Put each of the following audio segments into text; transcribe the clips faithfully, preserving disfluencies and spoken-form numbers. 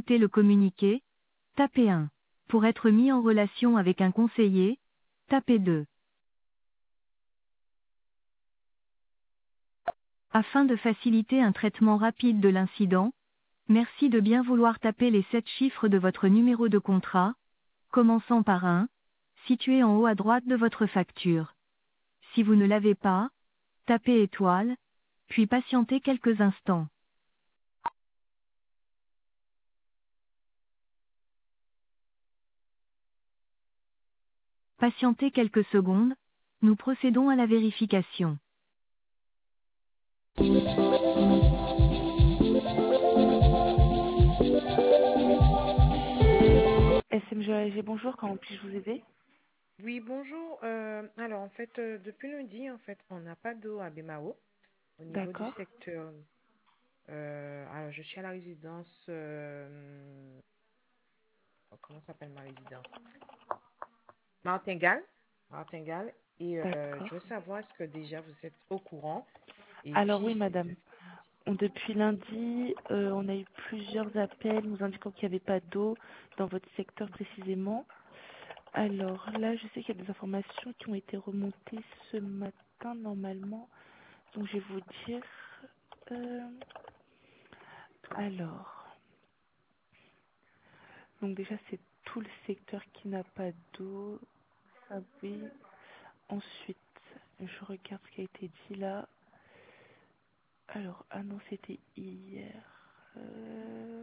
écouter le communiqué, tapez un. Pour être mis en relation avec un conseiller, tapez deux. Afin de faciliter un traitement rapide de l'incident, merci de bien vouloir taper les sept chiffres de votre numéro de contrat, commençant par un, situé en haut à droite de votre facture. Si vous ne l'avez pas, tapez étoile, puis patientez quelques instants. Patientez quelques secondes, nous procédons à la vérification. S M G A G, bonjour, comment puis-je vous aider? Oui, bonjour. Euh, alors, en fait, euh, depuis lundi, en fait, on n'a pas d'eau à Bemao au niveau du D'accord. secteur. Euh, alors, je suis à la résidence. Euh, oh, comment s'appelle ma résidence? Martingale. Martingale. Et euh, je D'accord. veux savoir, est-ce que déjà vous êtes au courant? Et Alors puis, oui, c'est- madame. On- Depuis lundi, euh, on a eu plusieurs appels nous indiquant qu'il n'y avait pas d'eau dans votre secteur précisément. Alors là, je sais qu'il y a des informations qui ont été remontées ce matin normalement. Donc je vais vous dire. euh, alors, donc déjà c'est tout le secteur qui n'a pas d'eau. Ah oui. Ensuite, je regarde ce qui a été dit là. Alors, ah non, c'était hier. Euh,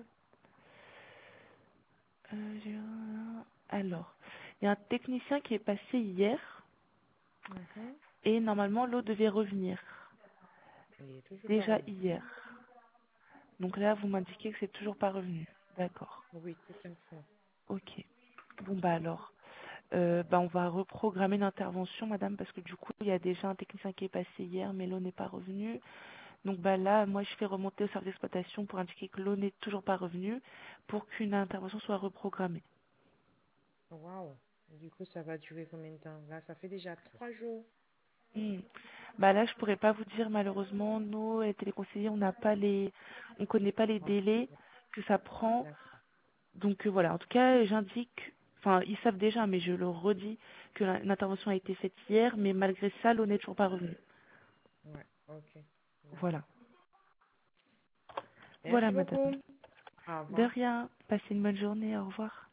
euh, j'ai un- Alors, il y a un technicien qui est passé hier Mhm. et normalement l'eau devait revenir Il est toujours pas déjà revenu. hier. Donc là, vous m'indiquez que c'est toujours pas revenu. D'accord. Oui, tout à fait. Ok. Bon bah alors, euh, bah on va reprogrammer l'intervention, madame, parce que du coup, il y a déjà un technicien qui est passé hier, mais l'eau n'est pas revenue. Donc bah là, moi, je fais remonter au service d'exploitation pour indiquer que l'eau n'est toujours pas revenue, pour qu'une intervention soit reprogrammée. Waouh. Du coup, ça va durer combien de temps? Là, ça fait déjà trois jours. Hmm. Bah là, je pourrais pas vous dire malheureusement. Nous, les téléconseillers, on n'a pas les, on connaît pas les Ah, délais que ça prend. d'accord. Donc euh, voilà. En tout cas, j'indique, enfin, ils savent déjà, mais je le redis que la- l'intervention a été faite hier, mais malgré ça, l'eau n'est toujours pas revenue. Ouais, ok. Voilà. D'accord. Voilà, Merci madame. beaucoup. Au De revoir. rien. Passez une bonne journée. Au revoir.